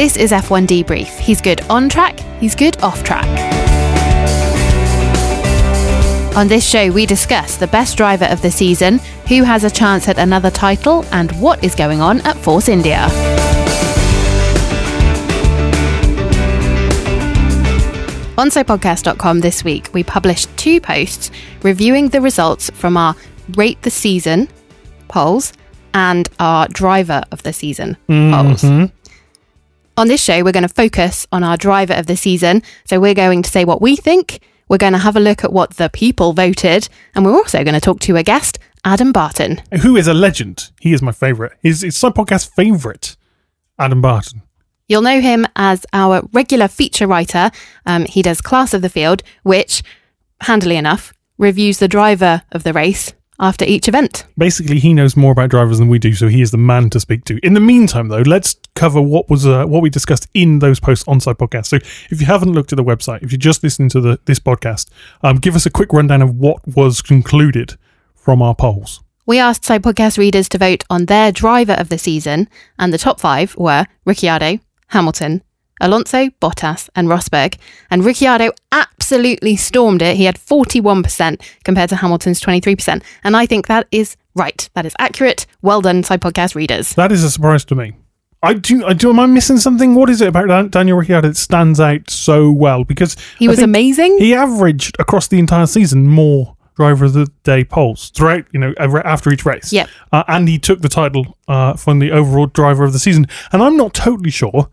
This is F1 Debrief. He's good on track, he's good off track. On this show, we discuss the best driver of the season, who has a chance at another title, and what is going on at Force India. On SoPodcast.com this week, we published 2 posts reviewing the results from our Rate the Season polls and our Driver of the Season polls. On this show, we're going to focus on our Driver of the Season. So we're going to say what we think. We're going to have a look at what the people voted. And we're also going to talk to a guest, Adam Barton. Who is a legend. He is my favourite. It's SoPodcast favourite, Adam Barton. You'll know him as our regular feature writer. He does Class of the Field, which, handily enough, reviews the driver of the race after each event. Basically, he knows more about drivers than we do, so he is the man to speak to. In the meantime, though, let's cover what we discussed in those posts on SoPodcast. So if you haven't looked at the website, if you're just listening to this podcast, give us a quick rundown of what was concluded from our polls. We asked SoPodcast readers to vote on their driver of the season, and the top 5 were Ricciardo, Hamilton, Alonso, Bottas and Rosberg. And Ricciardo absolutely stormed it. He had 41% compared to Hamilton's 23%. And I think that is right. That is accurate. Well done, SoPodcast readers. That is a surprise to me. Am I missing something? What is it about Daniel Ricciardo that stands out so well? Because he was amazing. He averaged across the entire season more driver of the day polls throughout, after each race. Yep. And he took the title from the overall driver of the season. And I'm not totally sure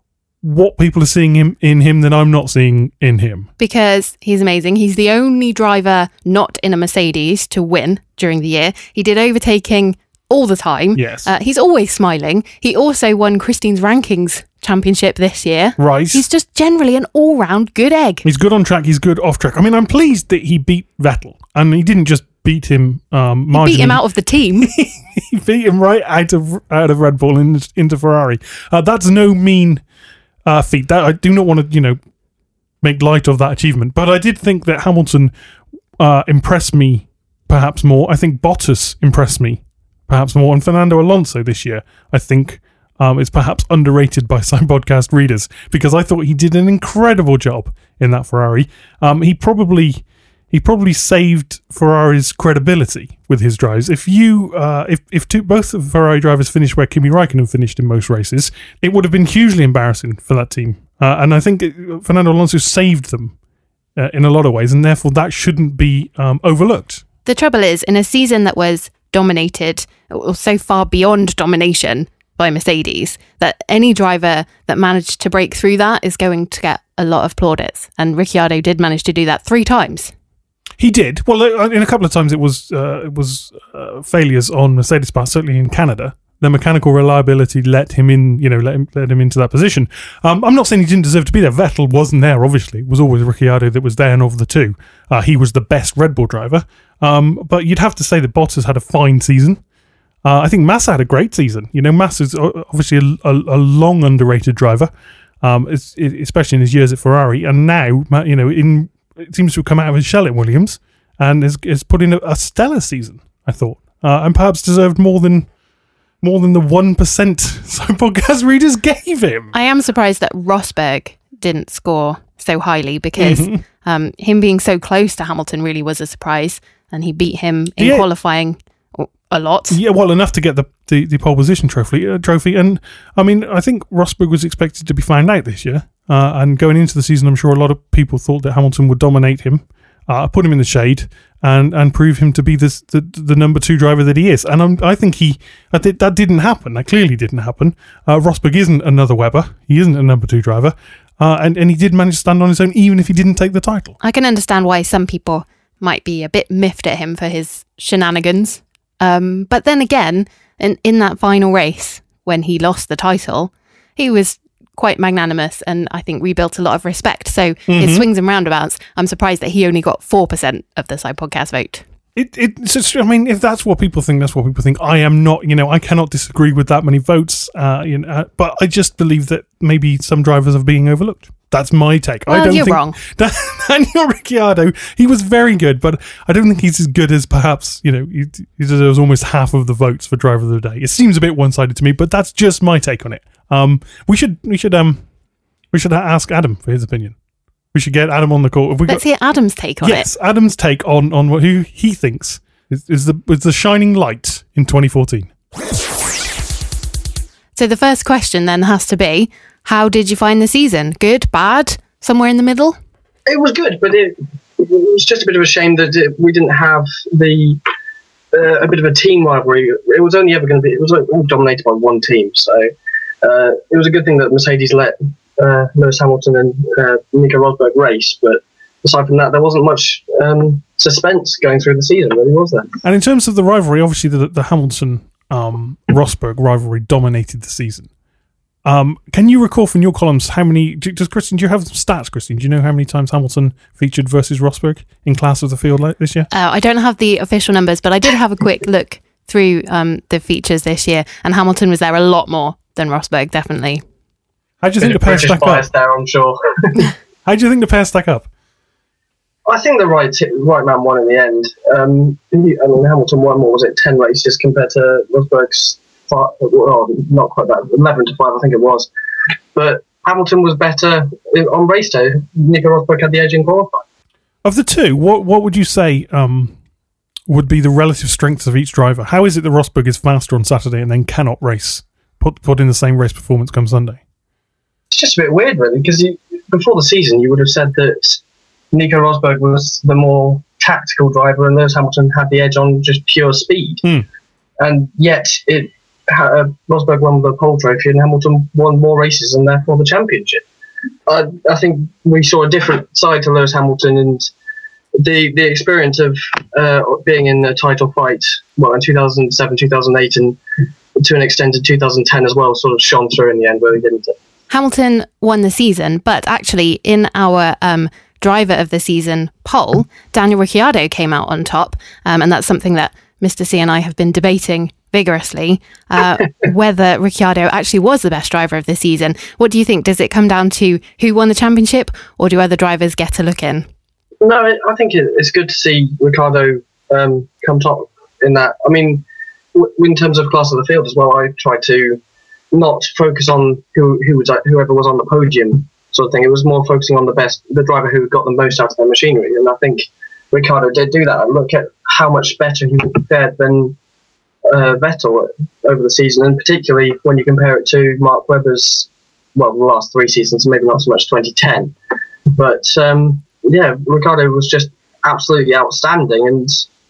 what people are seeing in him that I'm not seeing in him. Because he's amazing. He's the only driver not in a Mercedes to win during the year. He did overtaking all the time. Yes. He's always smiling. He also won Christine's Rankings championship this year. Right. He's just generally an all-round good egg. He's good on track. He's good off track. I mean, I'm pleased that he beat Vettel. And he didn't just beat him marginally. He beat him out of the team. He beat him right out of Red Bull into Ferrari. That's no mean feat. That I do not want to, make light of that achievement. But I did think that Hamilton impressed me perhaps more. I think Bottas impressed me perhaps more. And Fernando Alonso this year, I think, is perhaps underrated by some podcast readers because I thought he did an incredible job in that Ferrari. He probably saved Ferrari's credibility with his drives. If both of the Ferrari drivers finished where Kimi Raikkonen finished in most races, it would have been hugely embarrassing for that team. And I think Fernando Alonso saved them in a lot of ways, and therefore that shouldn't be overlooked. The trouble is, in a season that was dominated, or so far beyond domination by Mercedes, that any driver that managed to break through that is going to get a lot of plaudits. And Ricciardo did manage to do that 3 times. He did. Well, in a couple of times it was failures on Mercedes' part, certainly in Canada. The mechanical reliability let him in, let him into that position. I'm not saying he didn't deserve to be there. Vettel wasn't there, obviously. It was always Ricciardo that was there, and of the two, he was the best Red Bull driver. But you'd have to say that Bottas had a fine season. I think Massa had a great season. Massa is obviously a long underrated driver, especially in his years at Ferrari. And now, it seems to have come out of his shell at Williams and has put in a stellar season, I thought. And perhaps deserved more than the 1% SoPodcast readers gave him. I am surprised that Rosberg didn't score so highly because him being so close to Hamilton really was a surprise, and he beat him in qualifying a lot. Yeah, well, enough to get the pole position trophy. And I mean, I think Rosberg was expected to be found out this year. And going into the season, I'm sure a lot of people thought that Hamilton would dominate him, put him in the shade, and prove him to be the number 2 driver that he is. And I think that didn't happen. That clearly didn't happen. Rosberg isn't another Webber. He isn't a number 2 driver. And he did manage to stand on his own, even if he didn't take the title. I can understand why some people might be a bit miffed at him for his shenanigans. But then again, in that final race, when he lost the title, he was quite magnanimous and I think rebuilt a lot of respect. So it swings and roundabouts. I'm surprised that he only got 4% of the SoPodcast vote. I mean, if that's what people think, that's what people think. I am not, I cannot disagree with that many votes, but I just believe that maybe some drivers are being overlooked. That's my take. Well, I don't you're think wrong. Daniel Ricciardo, he was very good, but I don't think he's as good as perhaps, he deserves almost half of the votes for driver of the day. It seems a bit one-sided to me, but that's just my take on it. We should ask Adam for his opinion. We should get Adam on the call. Let's hear Adam's take on it. Yes, Adam's take on who he thinks is the shining light in 2014. So the first question then has to be, how did you find the season? Good, bad, somewhere in the middle? It was good, but it was just a bit of a shame that we didn't have a bit of a team rivalry. It was only ever going to be, it was all dominated by one team. So it was a good thing that Mercedes let Lewis Hamilton and Nico Rosberg race. But aside from that, there wasn't much suspense going through the season, really, was there? And in terms of the rivalry, obviously the Hamilton Rosberg rivalry dominated the season. Can you recall from your columns how many? Christian, do you have some stats, Christian? Do you know how many times Hamilton featured versus Rosberg in class of the field this year? I don't have the official numbers, but I did have a quick look through the features this year, and Hamilton was there a lot more than Rosberg, definitely. How do you think the pair stack up? There, I'm sure. How do you think the pair stack up? I think the right man won in the end. Hamilton won, what was it, 10 races compared to Rosberg's, not quite that, 11 to 5, I think it was. But Hamilton was better on race day. Nico Rosberg had the edge in qualifying. Of the two, what would you say would be the relative strengths of each driver? How is it that Rosberg is faster on Saturday and then cannot race, put in the same race performance come Sunday? It's just a bit weird, really, because before the season, you would have said that Nico Rosberg was the more tactical driver and Lewis Hamilton had the edge on just pure speed. And yet, Rosberg won the pole trophy and Hamilton won more races and therefore the championship. I think we saw a different side to Lewis Hamilton, and the experience of being in a title fight, in 2007, 2008, and to an extent in 2010 as well, sort of shone through in the end, really, didn't it? Hamilton won the season, but actually in our driver of the season poll, Daniel Ricciardo came out on top, and that's something that Mr. C and I have been debating vigorously, whether Ricciardo actually was the best driver of the season. What do you think? Does it come down to who won the championship, or do other drivers get a look in? No, I think it's good to see Ricciardo come top in that. I mean, in terms of class of the field as well, I try to not focus on whoever was on the podium sort of thing. It was more focusing on the driver who got the most out of their machinery, and I think Ricciardo did do that. And look at how much better he fared than Vettel over the season, and particularly when you compare it to Mark Webber's, the last 3 seasons, maybe not so much 2010. But Ricciardo was just absolutely outstanding, and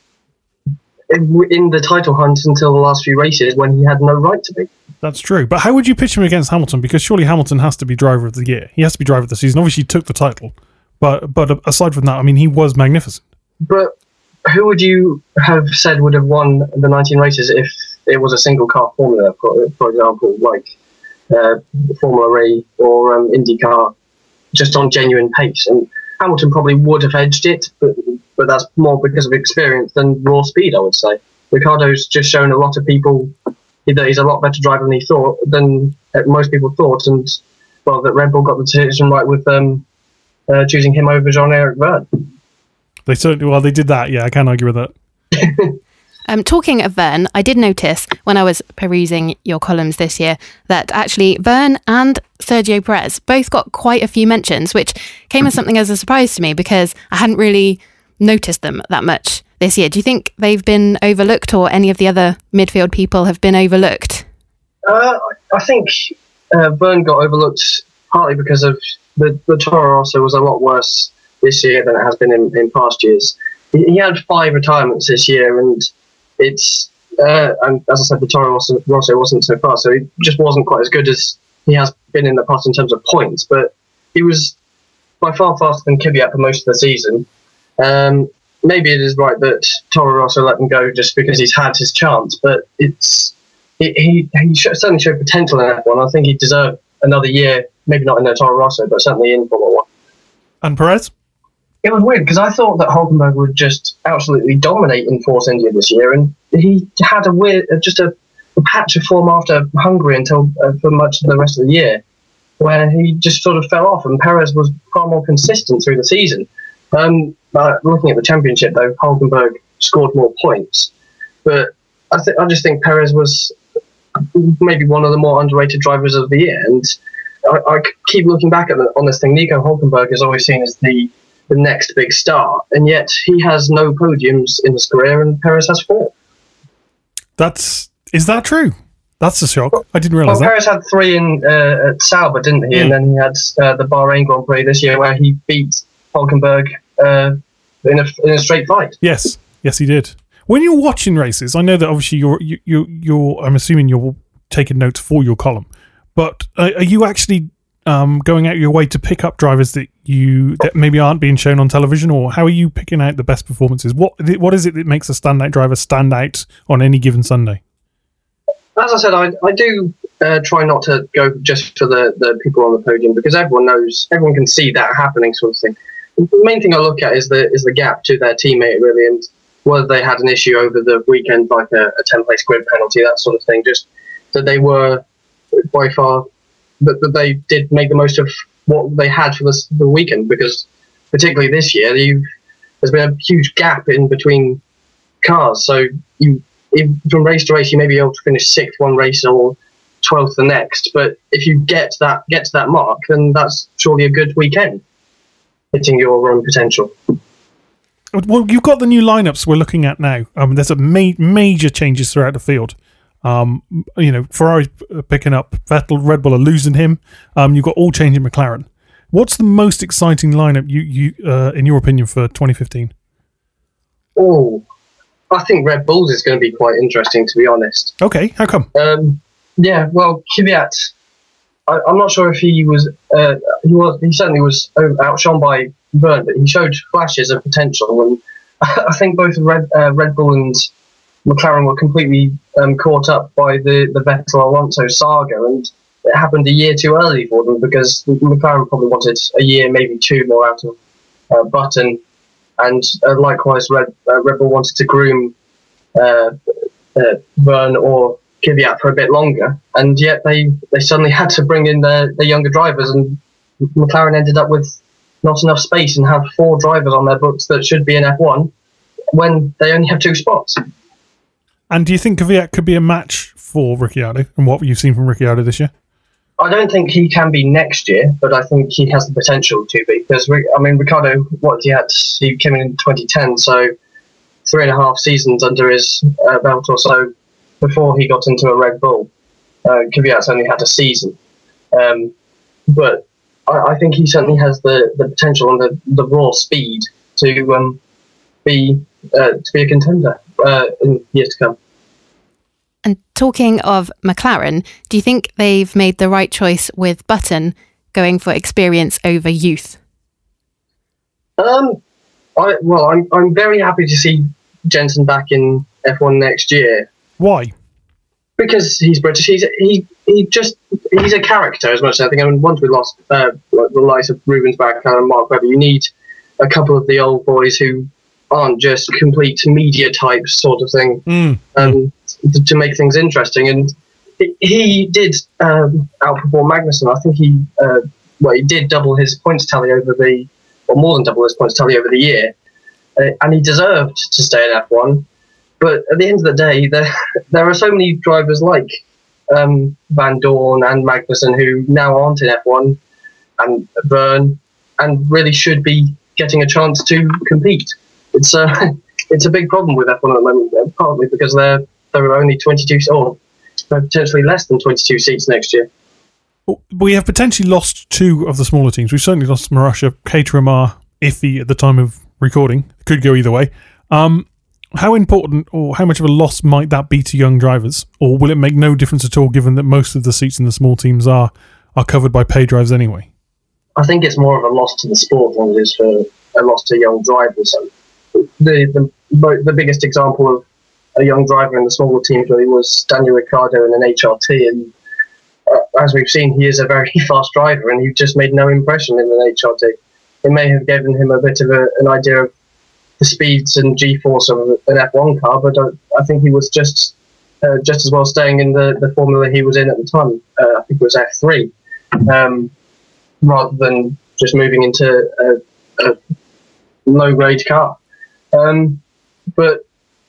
in the title hunt until the last few races when he had no right to be. That's true. But how would you pitch him against Hamilton? Because surely Hamilton has to be driver of the year. He has to be driver of the season. Obviously, he took the title. But aside from that, I mean, he was magnificent. But who would you have said would have won the 19 races if it was a single car formula, for example, like Formula E or IndyCar, just on genuine pace? And Hamilton probably would have edged it, but that's more because of experience than raw speed, I would say. Ricciardo's just shown a lot of people that he's a lot better driver than most people thought, and that Red Bull got the decision right with choosing him over Jean-Eric Vergne. They certainly did that. Yeah, I can't argue with that. Talking of Vergne, I did notice when I was perusing your columns this year that actually Vergne and Sergio Perez both got quite a few mentions, which came as something as a surprise to me because I hadn't really noticed them that much this year. Do you think they've been overlooked, or any of the other midfield people have been overlooked? I think Vergne got overlooked partly because of the Toro Rosso was a lot worse this year than it has been in past years. He had 5 retirements this year, and it's and as I said, the Toro Rosso wasn't so fast, so he just wasn't quite as good as he has been in the past in terms of points. But he was by far faster than Kvyat for most of the season. Maybe it is right that Toro Rosso let him go just because he's had his chance, but he certainly showed potential in F1. I think he deserved another year, maybe not in the Toro Rosso, but certainly in Formula 1. And Perez? It was weird because I thought that Hulkenberg would just absolutely dominate in Force India this year, and he had a patch of form after Hungary until for much of the rest of the year. where he just sort of fell off, and Perez was far more consistent through the season. Looking at the championship, though, Hulkenberg scored more points, but I just think Perez was maybe one of the more underrated drivers of the year, and I keep looking back on this thing. Nico Hulkenberg is always seen as the next big star, and yet he has no podiums in his career, and Perez has 4. Is that true? That's a shock. I didn't realise that. Perez had 3 at Sauber, didn't he? And then he had the Bahrain Grand Prix this year, where he beat Hulkenberg in a straight fight. Yes, he did. When you're watching races, I know that obviously you're I'm assuming you're taking notes for your column, but are you actually going out your way to pick up drivers that maybe aren't being shown on television, or how are you picking out the best performances? What is it that makes a standout driver stand out on any given Sunday? As I said, I do try not to go just for the people on the podium, because everyone can see that happening, sort of thing. The main thing I look at is the gap to their teammate, really, and whether they had an issue over the weekend, like a 10-place grid penalty, that sort of thing. Just that they were by far that they did make the most of what they had for the weekend, because particularly this year, there's been a huge gap in between cars. So from race to race, you may be able to finish 6th one race or 12th the next, but if you get to that mark, then that's surely a good weekend, hitting your own potential. Well, you've got the new lineups we're looking at now. There's a major changes throughout the field. Ferrari picking up Vettel, Red Bull are losing him. You've got all changing McLaren. What's the most exciting lineup you in your opinion for 2015? Oh, I think Red Bull's is going to be quite interesting, to be honest. Okay, how come? Well, Kvyat, I'm not sure if he certainly was outshone by Vergne, but he showed flashes of potential, and I think both Red Bull and McLaren were completely caught up by the Vettel-Alonso saga, and it happened a year too early for them, because McLaren probably wanted a year, maybe 2 more out of Button, and likewise Red Bull wanted to groom Vergne or Kvyat for a bit longer, and yet they suddenly had to bring in the younger drivers, and McLaren ended up with not enough space and have 4 drivers on their books that should be in F1 when they only have 2 spots. And do you think Kvyat could be a match for Ricciardo, and what you've seen from Ricciardo this year? I don't think he can be next year, but I think he has the potential to be, because Ricciardo, he came in 2010, so 3.5 seasons under his belt or so before he got into a Red Bull. Kvyat's only had a season, but I think he certainly has the potential and the raw speed to be a contender in years to come. And talking of McLaren, do you think they've made the right choice with Button going for experience over youth? I'm very happy to see Jenson back in F1 next year. Why? Because he's British. He's a character as much as I think. Once we lost the likes of Rubens Barrichello and Mark Webber, you need a couple of the old boys who aren't just complete media types, sort of thing, to make things interesting. And he did outperform Magnussen. I think he did double his points tally more than double his points tally over the year, and he deserved to stay in F1. But at the end of the day, there are so many drivers like Van Dorn and Magnussen who now aren't in F1, and Vergne, and really should be getting a chance to compete. It's a big problem with F1 at the moment, partly because there are only 22 or potentially less than 22 seats next year. We have potentially lost 2 of the smaller teams. We've certainly lost Marussia, Caterham are iffy at the time of recording. Could go either way. How important or how much of a loss might that be to young drivers? Or will it make no difference at all, given that most of the seats in the small teams are covered by pay drives anyway? I think it's more of a loss to the sport than it is for a loss to young drivers. The biggest example of a young driver in the smaller teams really was Daniel Ricciardo in an HRT, and as we've seen, he is a very fast driver, and he just made no impression in an HRT. It may have given him a bit of an idea of the speeds and G-force of an F1 car, but I think he was just as well staying in the formula he was in at the time. I think it was F3. rather than just moving into a low-grade car. But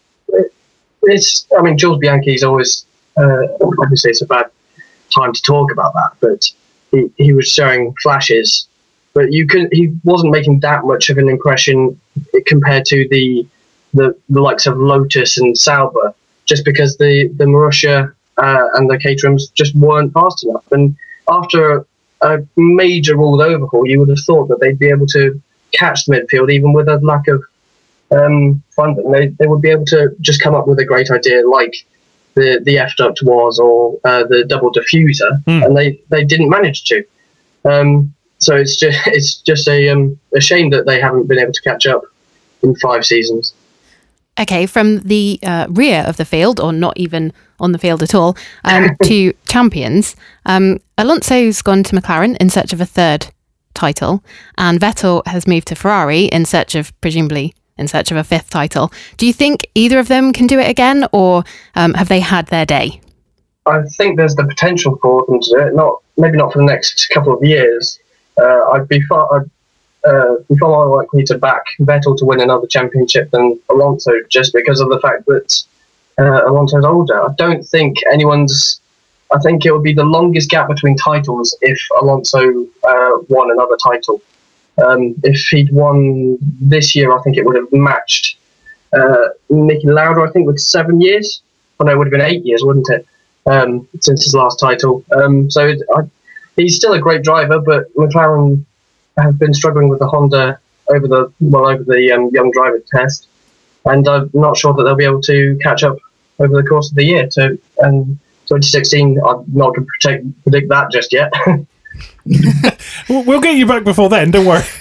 Jules Bianchi's always, obviously it's a bad time to talk about that, but he was showing flashes, but he wasn't making that much of an impression compared to the likes of Lotus and Sauber, just because the Marussia and the Caterhams just weren't fast enough. And after a major world overhaul, you would have thought that they'd be able to catch the midfield, even with a lack of funding. They would be able to just come up with a great idea like the F-duct was, or the double diffuser, and they didn't manage to. So it's just a shame that they haven't been able to catch up in 5 seasons. Okay, from the rear of the field, or not even on the field at all, to champions, Alonso's gone to McLaren in search of a 3rd title, and Vettel has moved to Ferrari presumably in search of a 5th title. Do you think either of them can do it again, or have they had their day? I think there's the potential for them to do it. Maybe not for the next couple of years. I'd be far more likely to back Vettel to win another championship than Alonso, just because of the fact that Alonso's older. I don't think I think it would be the longest gap between titles if Alonso won another title. If he'd won this year, I think it would have matched Niki Lauda, I think, with 7 years. Oh, no, it would have been 8 years, wouldn't it? Since his last title. He's still a great driver, but McLaren have been struggling with the Honda over the young driver test, and I'm not sure that they'll be able to catch up over the course of the year. 2016, I'm not going to predict that just yet. We'll get you back before then, don't worry.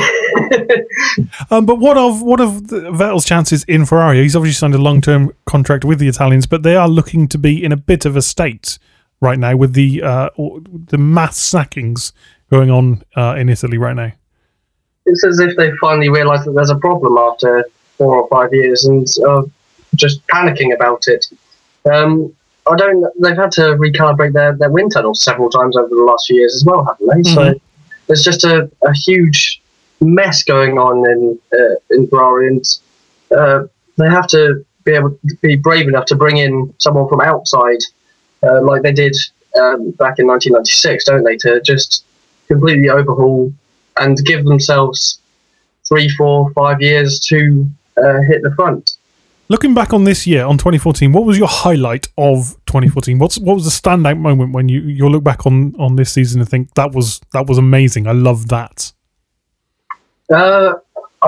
But what of Vettel's chances in Ferrari? He's obviously signed a long-term contract with the Italians, but they are looking to be in a bit of a state right now with the mass sackings going on in Italy right now. It's as if they finally realised that there's a problem after 4 or 5 years and just panicking about it. They've had to recalibrate their wind tunnels several times over the last few years as well, haven't they? Mm-hmm. So there's just a huge mess going on in Ferrari, and they have to be able to be brave enough to bring in someone from outside, like they did back in 1996, don't they? To just completely overhaul and give themselves 3, 4, 5 years to hit the front. Looking back on this year, on 2014, what was your highlight of 2014? What was the standout moment when you look back on this season and think that was amazing? I love that. Well,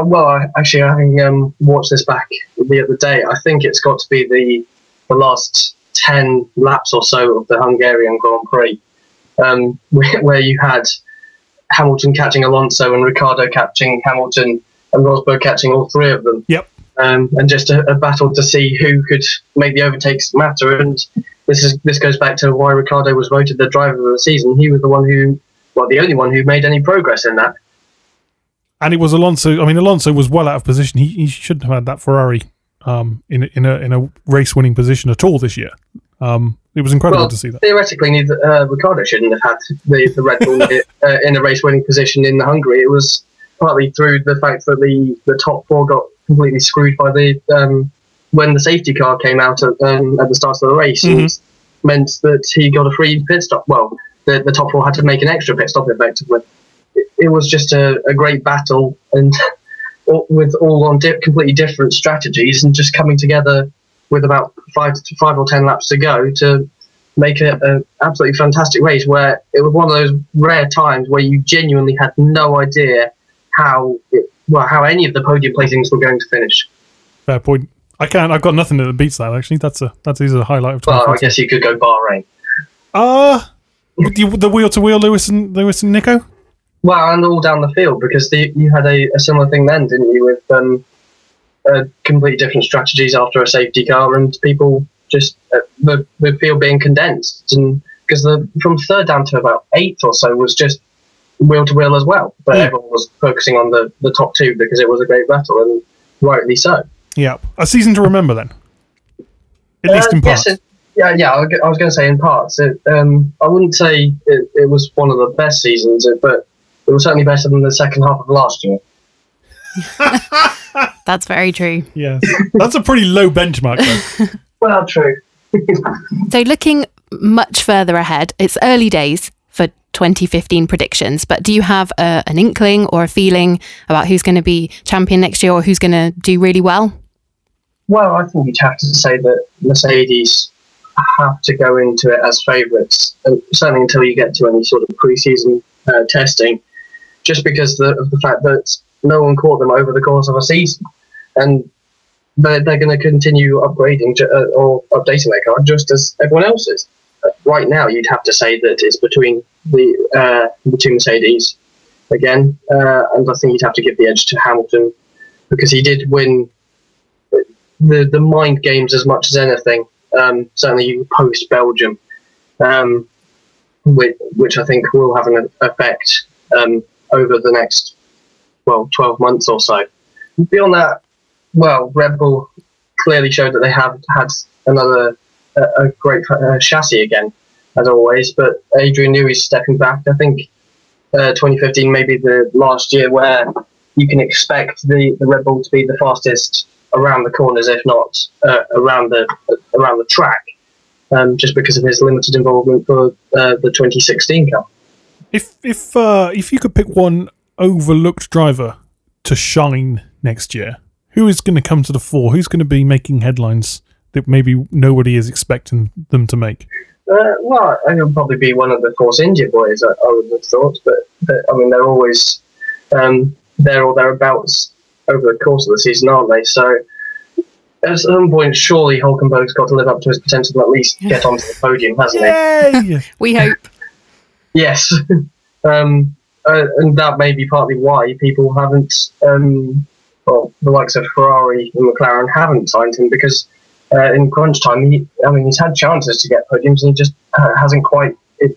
having watched this back the other day, I think it's got to be the last 10 laps or so of the Hungarian Grand Prix, where you had Hamilton catching Alonso and Ricciardo catching Hamilton and Rosberg catching all 3 of them. Yep. And just a battle to see who could make the overtakes matter. And this goes back to why Ricciardo was voted the driver of the season. He was the only one who made any progress in that. And it was Alonso. I mean, Alonso was well out of position. He shouldn't have had that Ferrari in a race-winning position at all this year. It was incredible to see that. Theoretically, Ricciardo shouldn't have had the Red Bull in a race-winning position in Hungary. It was partly through the fact that the top 4 got completely screwed by when the safety car came out at the start of the race. Mm-hmm. And meant that he got a free pit stop. Well, the top 4 had to make an extra pit stop effectively. It was just a great battle, and with all on completely different strategies, and just coming together with about 5 or 10 laps to go to make an absolutely fantastic race, where it was one of those rare times where you genuinely had no idea how any of the podium placings were going to finish. Fair point. I've got nothing that beats that, actually. That's a highlight of 2014. Well, I guess you could go Bahrain. The wheel-to-wheel Lewis and Nico? Well, and all down the field, because you had a similar thing then, didn't you, with completely different strategies after a safety car, and people just the field being condensed, and because from 3rd down to about 8th or so was just wheel to wheel as well, but everyone was focusing on the top 2 because it was a great battle, and rightly so. Yeah, a season to remember then, at least in part. Yeah. I was going to say in parts. I wouldn't say it was one of the best seasons, but it was certainly better than the second half of last year. That's very true. Yes. That's a pretty low benchmark, though. Well, true. So looking much further ahead, it's early days for 2015 predictions, but do you have an inkling or a feeling about who's going to be champion next year or who's going to do really well? Well, I think you'd have to say that Mercedes have to go into it as favourites, and certainly until you get to any sort of pre-season testing, just because of the fact that no one caught them over the course of a season. And they're going to continue upgrading or updating their car just as everyone else is. Right now, you'd have to say that it's between the two Mercedes again, and I think you'd have to give the edge to Hamilton because he did win the mind games as much as anything. Certainly post Belgium, which I think will have an effect over the next 12 months or so. Beyond that, Red Bull clearly showed that they have had a great chassis again, as always. But Adrian Newey's stepping back. I think 2015 may be the last year where you can expect the Red Bull to be the fastest around the corners, if not around the track, just because of his limited involvement for the 2016 car. If you could pick one overlooked driver to shine next year, who is going to come to the fore? Who's going to be making headlines that maybe nobody is expecting them to make? Well, it would probably be one of the Force India boys, I would have thought. But I mean, they're always there or thereabouts over the course of the season, aren't they? So at some point, surely Hulkenberg's got to live up to his potential and at least get onto the podium, hasn't he? We hope. Yes. And that may be partly why people haven't, the likes of Ferrari and McLaren haven't signed him, because in crunch time, he's had chances to get podiums and he just hasn't quite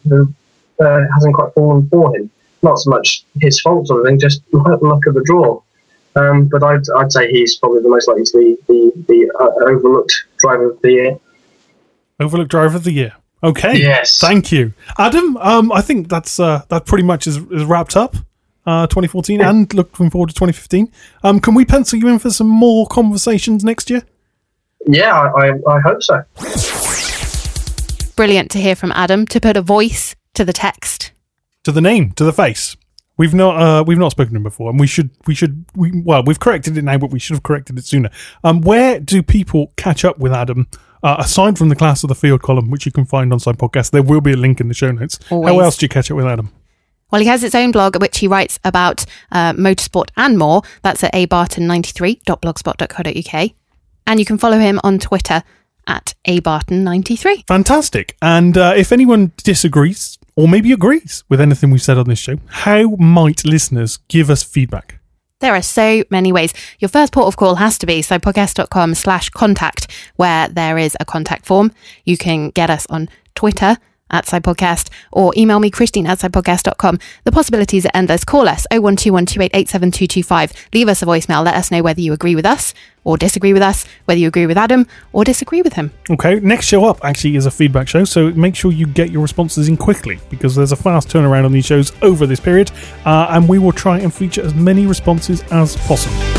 fallen for him. Not so much his fault sort of thing, just luck of the draw. But I'd say he's probably the most likely to be the overlooked driver of the year. Overlooked driver of the year. Okay. Yes. Thank you, Adam. I think that pretty much is wrapped up 2014 and looking forward to 2015. Can we pencil you in for some more conversations next year? Yeah, I hope so. Brilliant to hear from Adam, to put a voice to the text, to the name, to the face. We've not spoken to him before, and we've corrected it now, but we should have corrected it sooner. Where do people catch up with Adam? Aside from the Class of the Field column, which you can find on Side Podcast, there will be a link in the show notes. Always. How else do you catch up with Adam? Well, he has his own blog at which he writes about motorsport and more. That's at abarton93.blogspot.co.uk. And you can follow him on Twitter at abarton93. Fantastic. And if anyone disagrees or maybe agrees with anything we've said on this show, how might listeners give us feedback? There are so many ways. Your first port of call has to be sidepodcast.com/contact, where there is a contact form. You can get us on Twitter at sidepodcast or email me, Christine at sidepodcast.com. The possibilities are endless. Call us 01212887225. Leave us a voicemail. Let us know whether you agree with us or disagree with us, whether you agree with Adam or disagree with him. Okay, next show up actually is a feedback show, so make sure you get your responses in quickly, because there's a fast turnaround on these shows over this period, and we will try and feature as many responses as possible.